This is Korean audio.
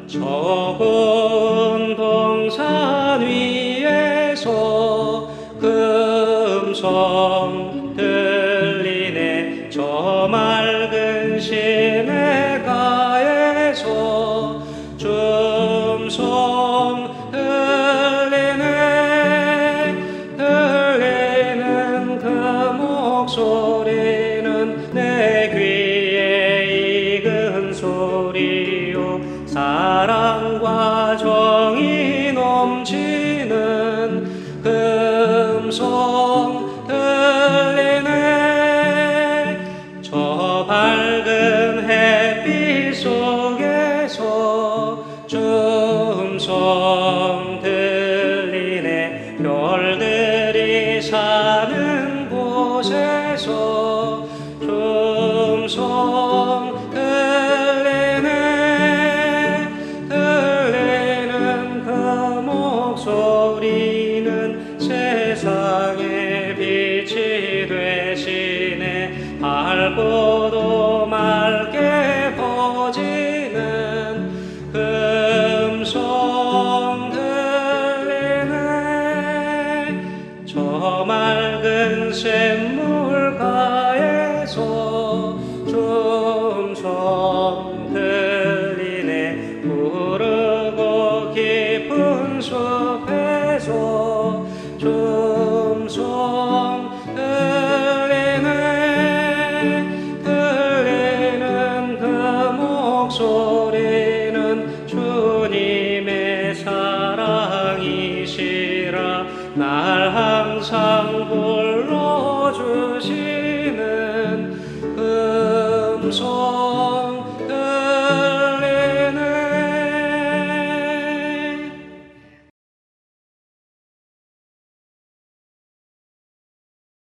저 고운 동산 위에서 금성 들리네. 저 맑은 시내가에서 춤송 들리는 그 목소리는 내 귀에 익은 소리요. 사랑과 정이 넘치는 금송 들리네. 저 밝은 햇빛 속에서